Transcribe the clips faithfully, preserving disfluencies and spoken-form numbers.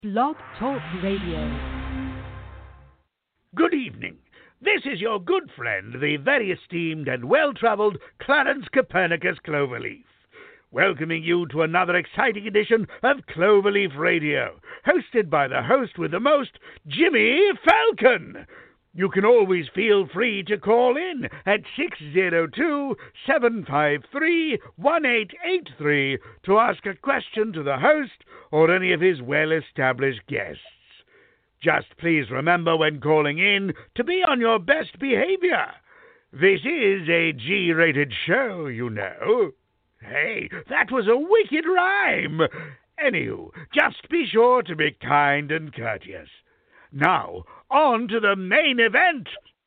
Blog Talk Radio. Good evening. This is your good friend, the very esteemed and well-travelled Clarence Copernicus Cloverleaf, welcoming you to another exciting edition of Cloverleaf Radio, hosted by the host with the most, Jimmy Falcon. You can always feel free to call in at six zero two, seven five three, one eight eight three to ask a question to the host or any of his well-established guests. Just please remember when calling in to be on your best behavior. This is a G-rated show, you know. Hey, that was a wicked rhyme. Anywho, just be sure to be kind and courteous. Now, on to the main event.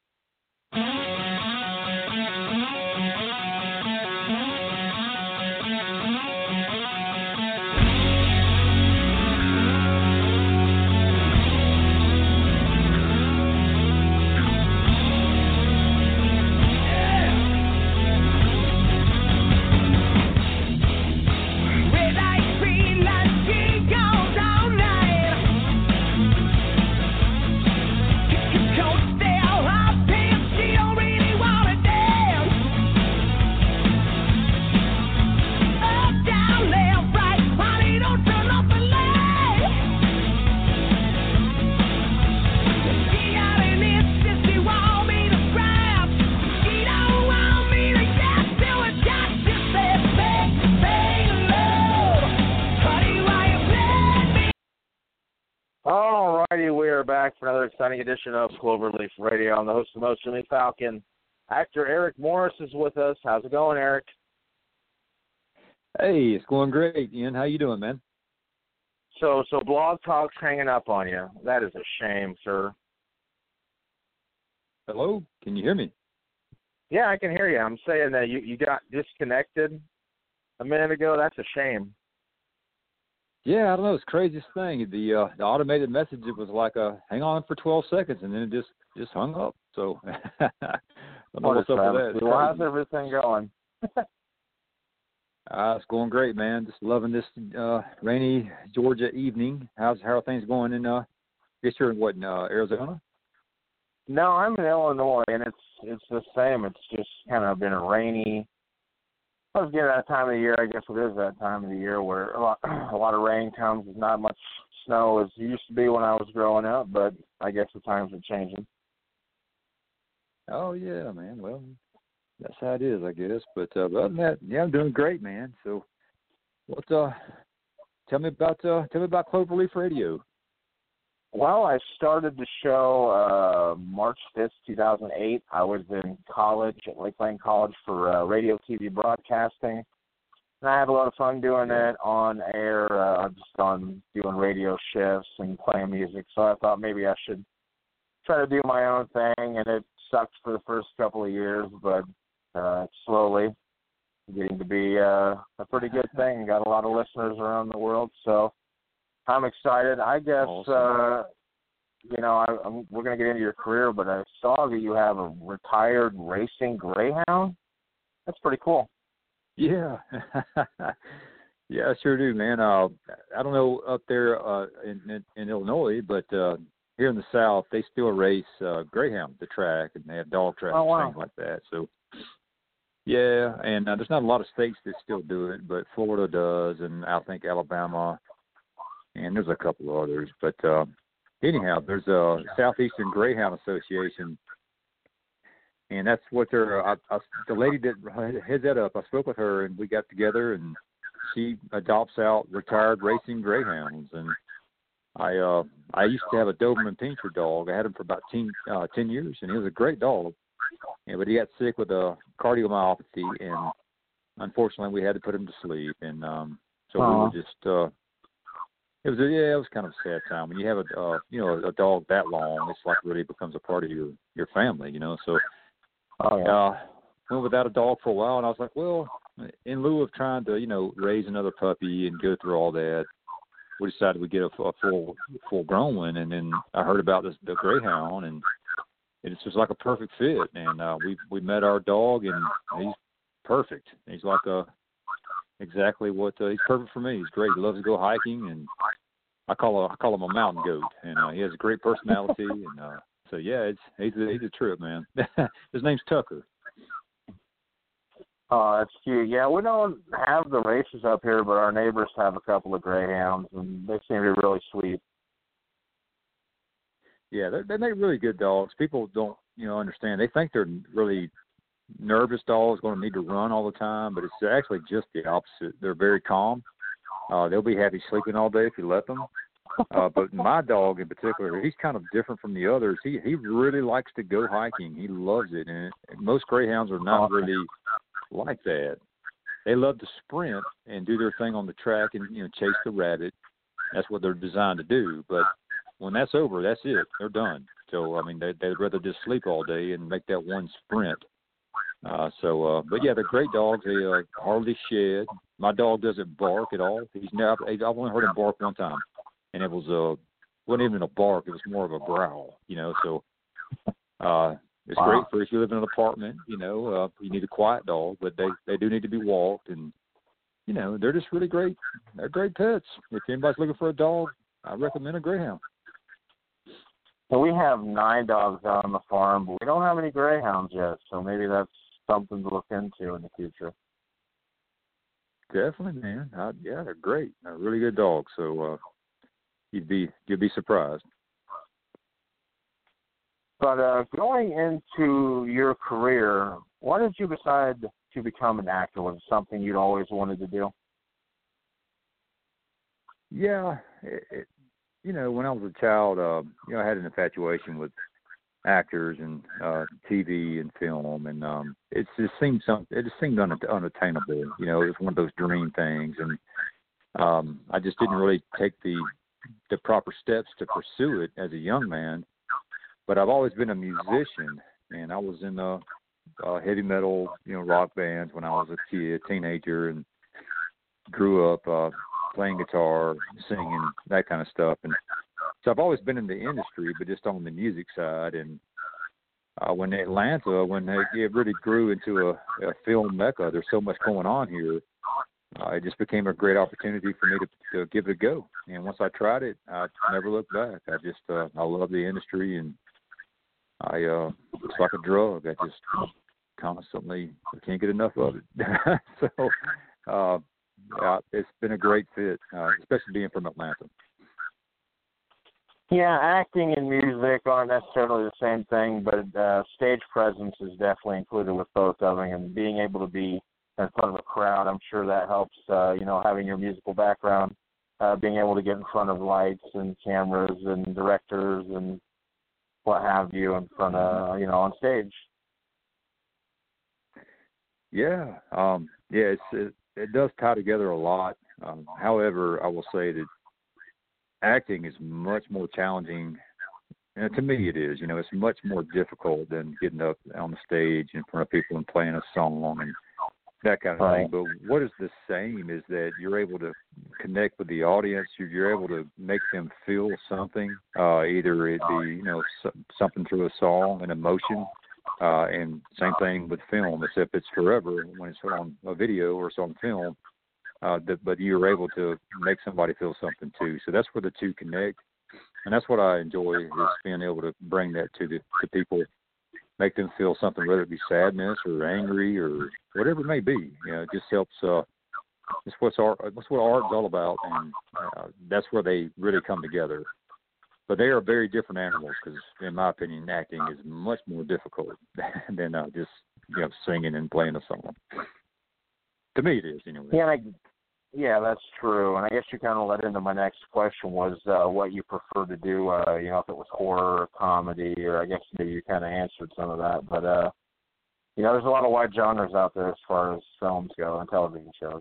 Alrighty, we are back for another exciting edition of Cloverleaf Radio. I'm the host of the most, Jimmy Falcon. Actor Eric Morris is with us. How's it going, Eric? Hey, it's going great, Ian. How you doing, man? So, so Blog Talk's hanging up on you. That is a shame, sir. Hello? Can you hear me? Yeah, I can hear you. I'm saying that you, you got disconnected a minute ago. That's a shame. Yeah, I don't know. It's the craziest thing. The uh, the automated message, it was like, a, hang on for twelve seconds, and then it just, just hung up. So, I don't know what's up with that. Well, how's everything going? uh, it's going great, man. Just loving this uh, rainy Georgia evening. How's How are things going in, uh, I guess you're in, what, in uh, Arizona? No, I'm in Illinois, and it's it's the same. It's just kind of been a rainy. I was getting that time of the year. I guess it is that time of the year where a lot, a lot of rain comes. There's not much snow as it used to be when I was growing up, but I guess the times are changing. Oh, yeah, man. Well, that's how it is, I guess. But uh, other than that, yeah, I'm doing great, man. So, what? Uh, tell me about uh, tell me about Cloverleaf Radio. Well, I started the show uh, March fifth, two thousand eight. I was in college at Lake Lane College for uh, radio, T V broadcasting. And I had a lot of fun doing it on air, uh, just on doing radio shifts and playing music. So I thought maybe I should try to do my own thing. And it sucked for the first couple of years, but uh, slowly getting to be uh, a pretty good thing. Got a lot of listeners around the world, so I'm excited. I guess, awesome. uh, you know, I, I'm, we're going to get into your career, but I saw that you have a retired racing greyhound. That's pretty cool. Yeah. Yeah, I sure do, man. Uh, I don't know up there uh, in, in, in Illinois, but uh, here in the South, they still race uh, greyhound at the track, and they have dog tracks oh, wow. and things like that. So, yeah, and uh, there's not a lot of states that still do it, but Florida does, and I think Alabama. And there's a couple of others. But uh, anyhow, there's a Southeastern Greyhound Association, and that's what they're I, I, the lady that heads that up, I spoke with her, and we got together, and she adopts out retired racing greyhounds. And I uh, I used to have a Doberman Pinscher dog. I had him for about ten, uh, ten years, and he was a great dog. Yeah, but he got sick with a cardiomyopathy, and unfortunately we had to put him to sleep. And um, so uh-huh. we were just uh, – It was a, yeah, it was kind of a sad time when you have a uh, you know a dog that long. It's like really becomes a part of your, your family, you know. So, oh, yeah. uh, went without a dog for a while, and I was like, well, in lieu of trying to you know raise another puppy and go through all that, we decided we'd get a, a full full grown one. And then I heard about this the greyhound, and it's just like a perfect fit. And uh, we we met our dog, and he's perfect. He's like a exactly what uh, he's perfect for me. He's great. He loves to go hiking, and I call I call him a mountain goat, and uh, he has a great personality, and uh, so yeah, it's he's a, he's a trip, man. His name's Tucker. Oh, that's cute. Yeah, we don't have the races up here, but our neighbors have a couple of greyhounds, and they seem to be really sweet. Yeah, they they make really good dogs. People don't, you know, understand. They think they're really nervous dogs, going to need to run all the time, but it's actually just the opposite. They're very calm. Uh, they'll be happy sleeping all day if you let them. Uh, but my dog in particular, he's kind of different from the others. He he really likes to go hiking. He loves it, and most greyhounds are not really like that. They love to sprint and do their thing on the track and, you know, chase the rabbit. That's what they're designed to do. But when that's over, that's it. They're done. So I mean, they, they'd rather just sleep all day and make that one sprint. Uh, so, uh, but yeah, they're great dogs. They uh, hardly shed. My dog doesn't bark at all. He's never. I've only heard him bark one time, and it was a uh, wasn't even a bark. It was more of a growl. You know, so uh, it's wow. great for if you live in an apartment. You know, uh, you need a quiet dog, but they they do need to be walked, and you know, they're just really great. They're great pets. If anybody's looking for a dog, I recommend a greyhound. Well, we have nine dogs out on the farm, but we don't have any greyhounds yet, so maybe that's something to look into in the future. Definitely, man. Uh, yeah, they're great. They're really good dogs. So uh, you'd be you'd be surprised. But uh, going into your career, why did you decide to become an actor? Was it something you'd always wanted to do? Yeah, it, it, you know, when I was a child, uh, you know, I had an infatuation with actors and uh, T V and film, and um, it just seemed some. It just seemed un- unattainable. You know, it was one of those dream things, and um, I just didn't really take the the proper steps to pursue it as a young man. But I've always been a musician, and I was in a, a heavy metal, you know, rock bands when I was a kid, teenager, and grew up uh, playing guitar, singing, that kind of stuff, and so I've always been in the industry, but just on the music side. And uh, when Atlanta, when it, it really grew into a, a film mecca, there's so much going on here. Uh, it just became a great opportunity for me to, to give it a go. And once I tried it, I never looked back. I just, uh, I love the industry, and I, uh, it's like a drug. I just constantly I can't get enough of it. so uh, uh, it's been a great fit, uh, especially being from Atlanta. Yeah, acting and music aren't necessarily the same thing, but uh, stage presence is definitely included with both of them, and being able to be in front of a crowd, I'm sure that helps, uh, you know, having your musical background, uh, being able to get in front of lights and cameras and directors and what have you in front of, you know, on stage. Yeah, um, yeah, it's, it, it does tie together a lot. Um, however, I will say that acting is much more challenging, and to me it is. You know, it's much more difficult than getting up on the stage in front of people and playing a song and that kind of right. thing. But what is the same is that you're able to connect with the audience. You're, you're able to make them feel something, uh, either it be, you know, something through a song, an emotion, uh, and same thing with film, except it's forever when it's on a video or it's on film. Uh, that, but you're able to make somebody feel something too. So that's where the two connect, and that's what I enjoy, is being able to bring that to the to people, make them feel something, whether it be sadness or angry or whatever it may be. You know, it just helps. Uh, it's what's art. That's what art's all about, and uh, that's where they really come together. But they are very different animals, because, in my opinion, acting is much more difficult than uh, just, you know, singing and playing a song. To me, it is anyway. Yeah, I, yeah, that's true. And I guess you kind of led into my next question, was uh, what you prefer to do. Uh, you know, if it was horror or comedy, or I guess maybe you kind of answered some of that. But uh, you know, there's a lot of wide genres out there as far as films go and television shows.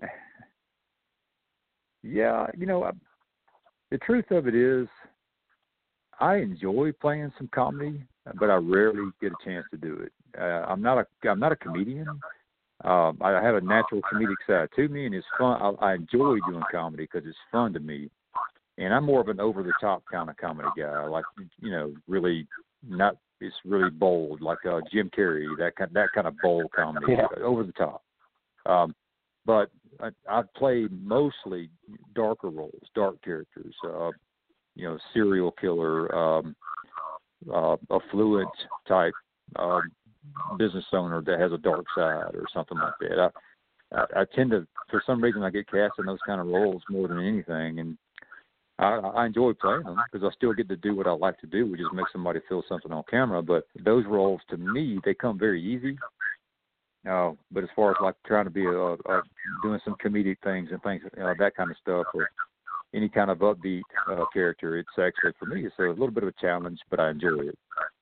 Yeah, you know, I, the truth of it is, I enjoy playing some comedy, but I rarely get a chance to do it. Uh, I'm not a I'm not a comedian. Um, I have a natural comedic side to me, and it's fun. I, I enjoy doing comedy because it's fun to me. And I'm more of an over-the-top kind of comedy guy, like, you know, really not. It's really bold, like uh, Jim Carrey, that kind that kind of bold comedy, yeah. over the top. Um, but I, I play mostly darker roles, dark characters. Uh, you know, serial killer, um, uh, affluent type um, business owner that has a dark side or something like that. I, I, I tend to, for some reason, I get cast in those kind of roles more than anything, and I, I enjoy playing them because I still get to do what I like to do, which is make somebody feel something on camera. But those roles, to me, they come very easy. Uh, but as far as like trying to be a, a doing some comedic things and things, uh, that kind of stuff, or any kind of upbeat uh, character, it's actually, for me, it's a little bit of a challenge, but I enjoy it.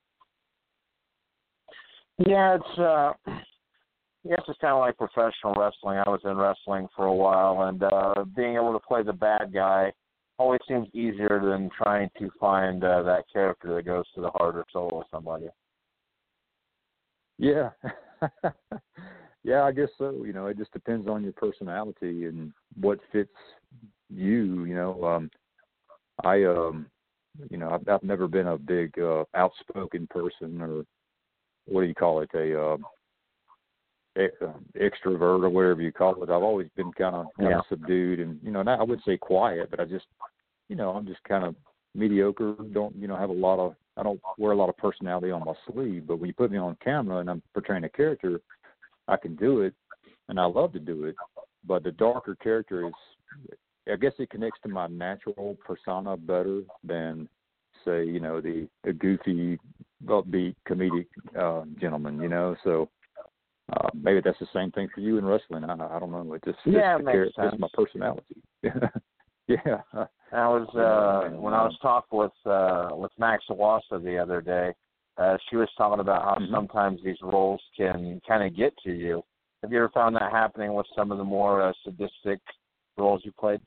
Yeah, it's uh, yes, it's kind of like professional wrestling. I was in wrestling for a while, and uh, being able to play the bad guy always seems easier than trying to find uh, that character that goes to the heart or soul of somebody. Yeah. Yeah, I guess so. You know, it just depends on your personality and what fits you. You know, um, I, um, you know, I've, I've never been a big uh, outspoken person, or what do you call it, a uh, extrovert or whatever you call it. I've always been kind of kind yeah. of subdued, and you know, not, I wouldn't say quiet, but I just, you know, I'm just kind of mediocre. Don't you know have a lot of I don't wear a lot of personality on my sleeve. But when you put me on camera and I'm portraying a character, I can do it, and I love to do it. But the darker character is, I guess, it connects to my natural persona better than, say, you know, the, the goofy, upbeat, comedic uh, gentleman. You know, so. Uh, maybe that's the same thing for you in wrestling. I, I don't know. It just fits yeah, the it makes character, sense. fits my personality. Yeah. I was uh, when I was talking with uh, with Max Awasa the other day. Uh, she was talking about how mm-hmm. sometimes these roles can kind of get to you. Have you ever found that happening with some of the more uh, sadistic roles you played?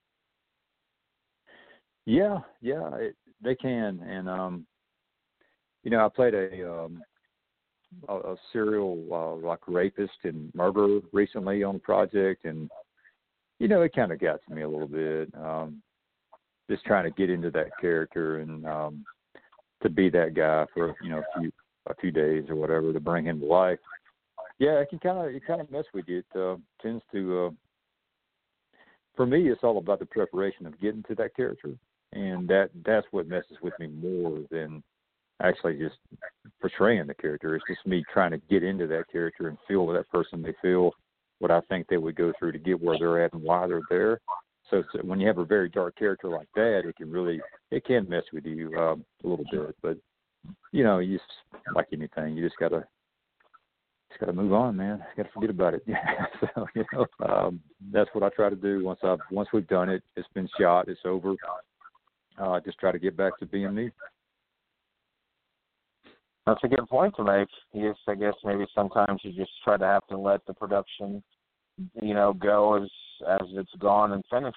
Yeah, yeah, it, they can. And um, you know, I played a. Um, A, a serial uh, like rapist and murderer recently on a project, and you know it kind of got to me a little bit. Um, just trying to get into that character and um, to be that guy for you know a few a few days or whatever to bring him to life. Yeah, it can kind of it kind of mess with you. It uh, tends to. Uh, for me, it's all about the preparation of getting to that character, and that that's what messes with me more than actually just portraying the character. It's just me trying to get into that character and feel what that person may feel, what I think they would go through to get where they're at and why they're there. So, so when you have a very dark character like that, it can really, it can mess with you um, a little bit. But, you know, you just, like anything, you just got to, just got to move on, man. You got to forget about it. So, you know, um, that's what I try to do once I've, once we've done it, it's been shot, it's over. Uh, just try to get back to being me. That's a good point to make. Yes, I guess maybe sometimes you just try to have to let the production, you know, go as as it's gone and finished.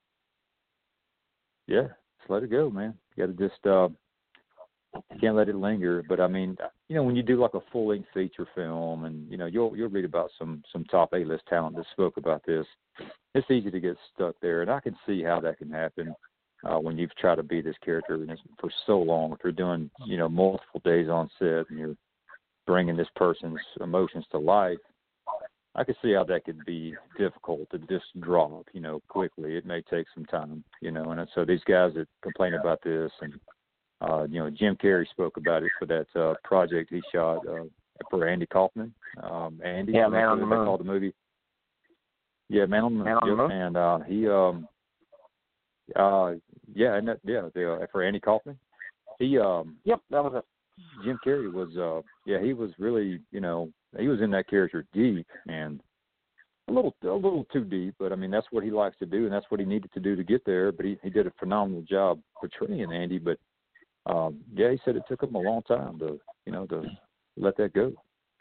Yeah, just let it go, man. You got to just uh, can't let it linger. But I mean, you know, when you do like a full length feature film, and you know, you'll you'll read about some some top A list talent that spoke about this. It's easy to get stuck there, and I can see how that can happen. Uh, when you've tried to be this character for so long, if you're doing, you know, multiple days on set and you're bringing this person's emotions to life, I can see how that could be difficult to just drop, you know, quickly. It may take some time, you know, and so these guys that complain about this, and, uh, you know, Jim Carrey spoke about it for that uh, project he shot uh, for Andy Kaufman. Um, Andy, yeah, Man on the Moon. Called the movie. Yeah, Man on the Moon. Man on the Moon. And uh, he, um, Uh, yeah, and that, yeah, the, uh, for Andy Kaufman, he, um, yep, that was it. Jim Carrey was, uh, yeah, he was really, you know, he was in that character deep and a little, a little too deep, but I mean, that's what he likes to do, and that's what he needed to do to get there. But he, he did a phenomenal job portraying Andy. But um, yeah, he said it took him a long time to, you know, to let that go.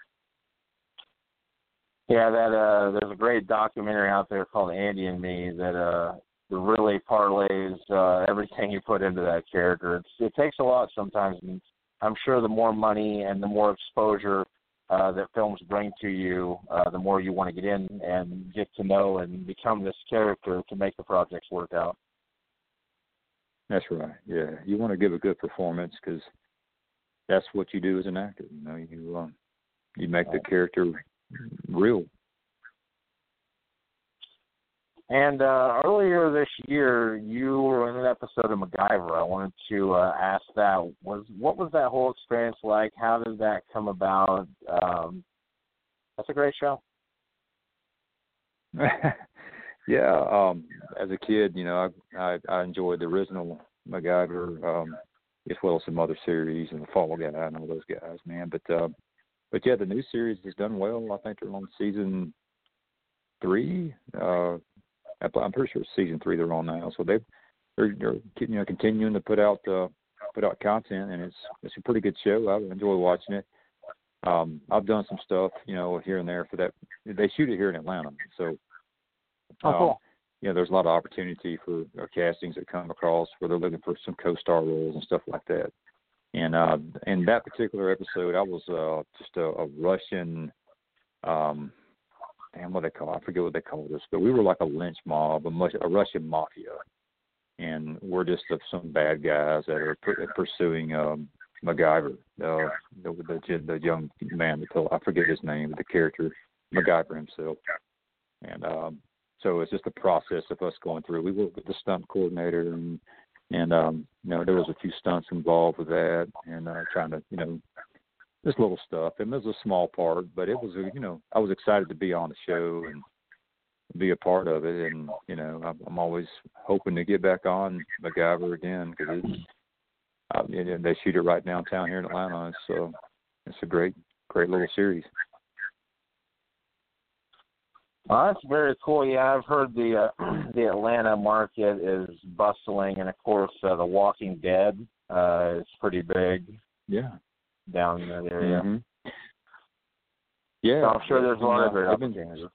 Yeah, that uh, there's a great documentary out there called Andy and Me that uh. really parlays uh, everything you put into that character. It's, it takes a lot sometimes, and I'm sure the more money and the more exposure uh, that films bring to you, uh, the more you want to get in and get to know and become this character to make the projects work out. That's right. Yeah, you want to give a good performance because that's what you do as an actor. You know, you um, you make the character real. And uh, earlier this year, you were in an episode of MacGyver. I wanted to uh, ask that. Was What was that whole experience like? How did that come about? Um, that's a great show. Yeah, um, as a kid, you know, I, I I enjoyed the original MacGyver, um, as well as some other series and the Fall Guy and all those guys, man. But uh, but yeah, the new series has done well. I think they're on season three. Uh, I'm pretty sure it's season three they're on now. So they've they're, they're you know continuing to put out uh, put out content, and it's it's a pretty good show. I enjoy watching it. Um, I've done some stuff, you know, here and there for that. They shoot it here in Atlanta, so. Oh, cool. Um, you know, there's a lot of opportunity for uh, castings that come across where they're looking for some co-star roles and stuff like that. And uh, in that particular episode, I was uh, just a, a Russian, um, damn, what they call, I forget what they called us, but we were like a lynch mob, a, much, a Russian mafia, and we're just uh, some bad guys that are pr- pursuing um, MacGyver, uh, the, the the young man, the, I forget his name, but the character MacGyver himself, and. Um, So it's just a process of us going through. We worked with the stunt coordinator, and and um, you know there was a few stunts involved with that, and uh, trying to you know just little stuff. And it was a small part, but it was a, you know I was excited to be on the show and be a part of it. And you know I'm, I'm always hoping to get back on MacGyver again because uh, they shoot it right downtown here in Atlanta. So it's a great great little series. Well, that's very cool. Yeah, I've heard the uh, the Atlanta market is bustling, and of course, uh, The Walking Dead uh, is pretty big. Yeah, down in that area. Mm-hmm. Yeah, so I'm sure there's a lot of great been, opportunities.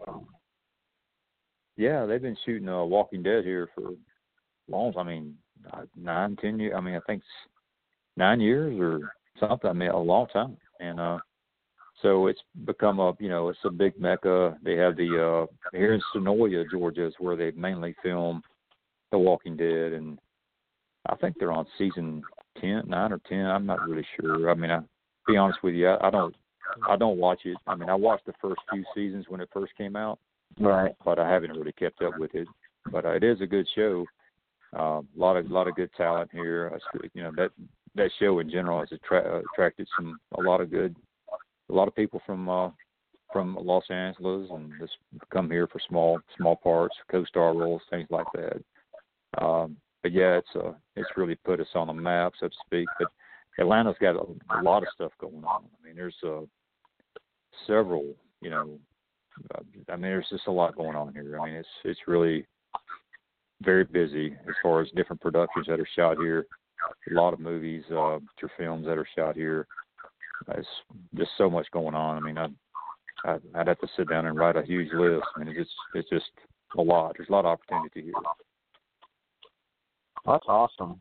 Yeah, they've been shooting uh, Walking Dead here for long. I mean, nine, ten years. I mean, I think nine years or something. I mean, a long time, and uh. So it's become a, you know, it's a big mecca. They have the, uh, here in Sonoya, Georgia, is where they mainly film The Walking Dead. And I think they're on season ten, nine or ten. I'm not really sure. I mean, I be honest with you, I, I don't, I don't watch it. I mean, I watched the first few seasons when it first came out. Right. But I haven't really kept up with it. But uh, it is a good show. A uh, lot of, lot of good talent here. You know, that, that show in general has attra- attracted some, a lot of good, a lot of people from uh, from Los Angeles and just come here for small small parts, co-star roles, things like that. Um, but yeah, it's uh, it's really put us on the map, so to speak. But Atlanta's got a, a lot of stuff going on. I mean, there's uh, several, you know, uh, I mean, there's just a lot going on here. I mean, it's it's really very busy as far as different productions that are shot here. A lot of movies, uh, feature films that are shot here. There's just so much going on. I mean, I'd, I'd, I'd have to sit down and write a huge list. I mean, it's it's just a lot. There's a lot of opportunity here. That's awesome.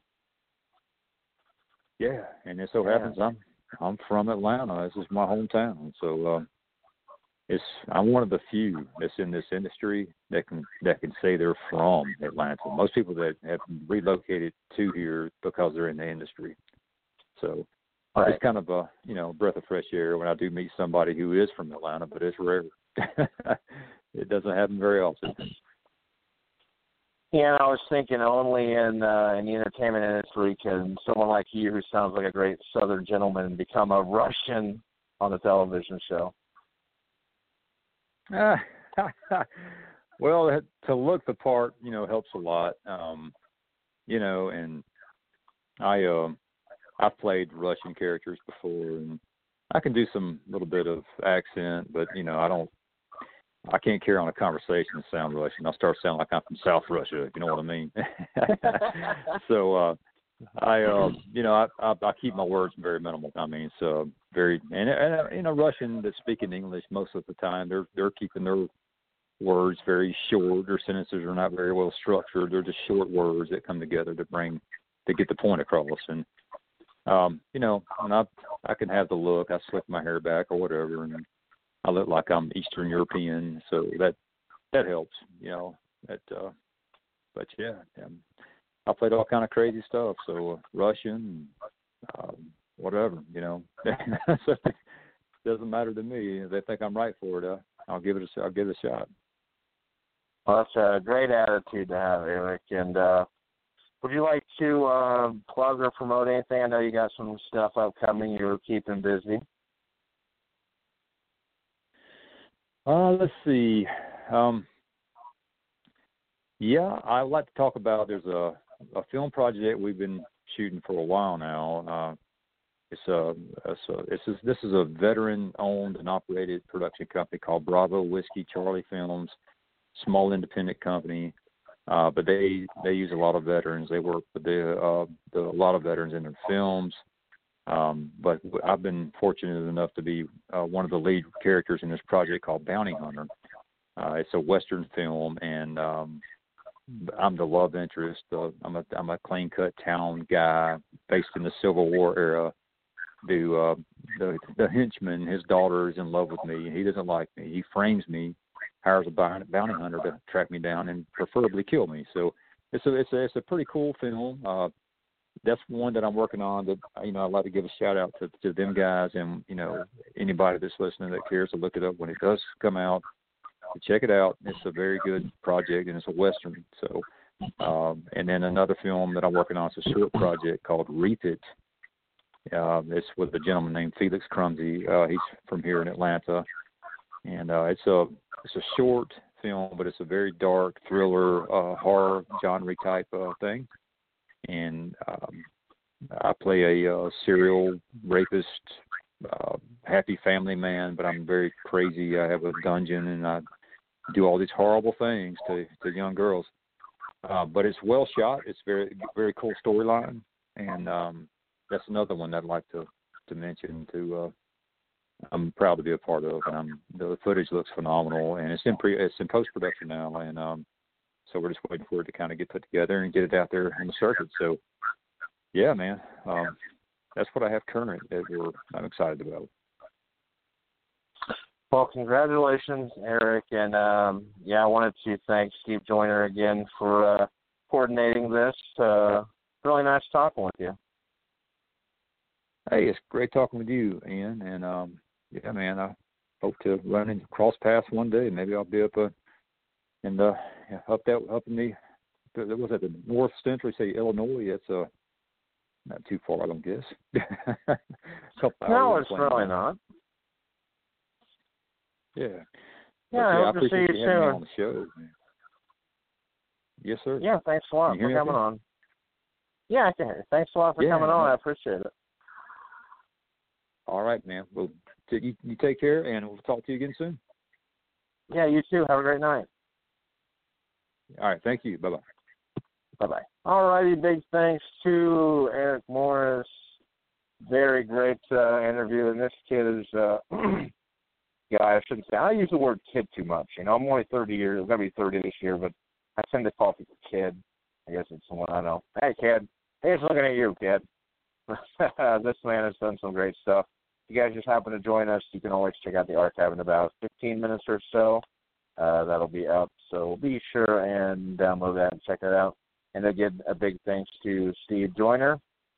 Yeah, and it so happens yeah. I'm I'm from Atlanta. This is my hometown, so uh, it's I'm one of the few that's in this industry that can that can say they're from Atlanta. Most people that have relocated to here because they're in the industry. So. Right. It's kind of a, you know, breath of fresh air when I do meet somebody who is from Atlanta, but it's rare. It doesn't happen very often. Yeah, and I was thinking only in uh, in the entertainment industry can someone like you, who sounds like a great Southern gentleman, become a Russian on a television show. Uh, well, to look the part, you know, helps a lot. Um, you know, and I, um, uh, I've played Russian characters before, and I can do some little bit of accent, but, you know, I don't, I can't carry on a conversation and sound Russian. I'll start sounding like I'm from South Russia, if you know what I mean. so, uh, I, uh, you know, I, I, I keep my words very minimal. I mean, it's uh, very, and, and, you know, Russian that's speaking English most of the time, they're, they're keeping their words very short. Their sentences are not very well structured. They're just short words that come together to bring, to get the point across. And, Um, you know, and I I can have the look. I slick my hair back or whatever, and I look like I'm Eastern European, so that that helps, you know. That, uh, but yeah, um, I played all kind of crazy stuff. So uh, Russian, um, whatever, you know. So it doesn't matter to me. If they think I'm right for it, uh, I'll give it a I'll give it a shot. Well, that's a great attitude to have, Eric. And uh, would you like to uh, plug or promote anything? I know you got some stuff upcoming. You're keeping busy. Uh, let's see. Um, yeah, I'd like to talk about. There's a, a film project we've been shooting for a while now. Uh, it's a, it's a this is this is a veteran-owned and operated production company called Bravo Whiskey Charlie Films, small independent company. Uh, but they they use a lot of veterans. They work with the, uh, the a lot of veterans in their films. Um, but I've been fortunate enough to be uh, one of the lead characters in this project called Bounty Hunter. Uh, it's a Western film, and um, I'm the love interest. Uh, I'm a I'm a clean cut town guy based in the Civil War era. Do uh, the the henchman? His daughter is in love with me. He doesn't like me. He frames me, hires a bounty hunter to track me down and preferably kill me. So it's a it's a it's a pretty cool film. Uh, That's one that I'm working on. That you know, I'd like to give a shout out to, to them guys, and you know, anybody that's listening that cares to look it up when it does come out. Check it out. It's a very good project, and it's a Western. So, um, and then another film that I'm working on is a short project called Reap It. Uh, it's with a gentleman named Felix Crumsey. Uh, he's from here in Atlanta, and uh, it's a it's a short film, but it's a very dark thriller, uh, horror genre type uh, thing. And um, I play a uh, serial rapist, uh, happy family man, but I'm very crazy. I have a dungeon, and I do all these horrible things to, to young girls. Uh, but it's well shot. It's very very cool storyline, and um, that's another one I'd like to to mention. To uh, I'm proud to be a part of, and I'm, the footage looks phenomenal, and it's in pre it's in post production now, and um, so we're just waiting for it to kind of get put together and get it out there on the circuit. So, yeah, man, um, that's what I have current that we're I'm excited about. Well, congratulations, Eric. And, um, yeah, I wanted to thank Steve Joyner again for uh, coordinating this. Uh, really nice talking with you. Hey, it's great talking with you, Ian. And, um, yeah, man, I hope to run into cross paths one day. Maybe I'll be up uh, in the up that up in the it was at the north central, say Illinois. It's uh not too far, I don't guess. No, it's really not. Yeah. Yeah, I, I hope to see you soon on the show. Man. Yes, sir. Yeah, thanks a lot for coming on. Yeah, I can hear you. Thanks a lot for yeah, coming on. man. I appreciate it. All right, man. Well, t- you, you take care, and we'll talk to you again soon. Yeah, you too. Have a great night. All right, thank you. Bye-bye. Bye-bye. All righty, big thanks to Eric Morris. Very great uh, interview. And this kid is, uh, guy, I shouldn't say, I use the word kid too much. You know, I'm only thirty years, I'm going to be thirty this year, but I tend to call people kid. I guess it's someone I know. Hey, kid. Hey, it's looking at you, kid. This man has done some great stuff. If you guys just happen to join us, you can always check out the archive in about fifteen minutes or so. Uh, that'll be up. So be sure and download that and check it out. And again, a big thanks to Steve Joyner.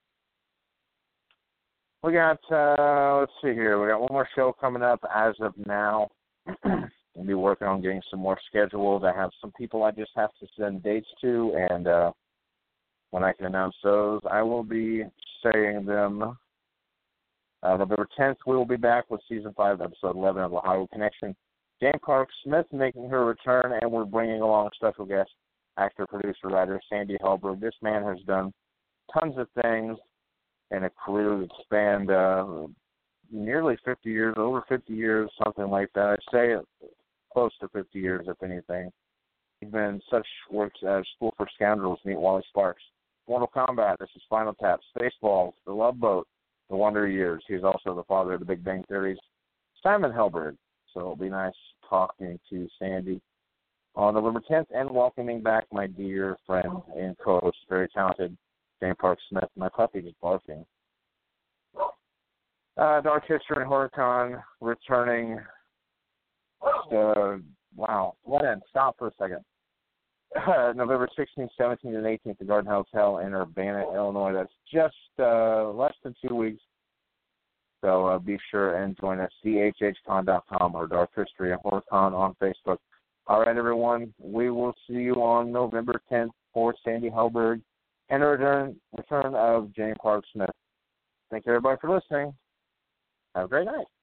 We got, uh, let's see here, we got one more show coming up as of now. We'll be working on getting some more scheduled. I have some people I just have to send dates to, and uh, when I can announce those, I will be saying them. Uh, November tenth, we will be back with Season five, Episode eleven of The Hollywood Connection. Jane Clark Smith making her return, and we're bringing along special guest actor, producer, writer Sandy Hellberg. This man has done tons of things in a career that spanned uh, nearly fifty years, over fifty years, something like that. I'd say close to fifty years, if anything. He's been in such works as School for Scoundrels, Meet Wally Sparks, Mortal Kombat, This is Spinal Tap, Spaceballs, The Love Boat, The Wonder Years. He's also the father of the Big Bang Theory's Simon Hellberg. So it'll be nice talking to Sandy on November tenth and welcoming back my dear friend and co-host, very talented Jane Park Smith. My puppy is barking. Uh, Dark History and HorrorCon returning. Uh, wow. What in? Stop for a second. Uh, November sixteenth, seventeenth, and eighteenth, the Garden Hotel in Urbana, Illinois. That's just uh, less than two weeks. So uh, be sure and join us, D H H con dot com or Dark History and HorrorCon on Facebook. All right, everyone. We will see you on November tenth for Sandy Hellberg and the return, return of Jane Clark Smith. Thank you, everybody, for listening. Have a great night.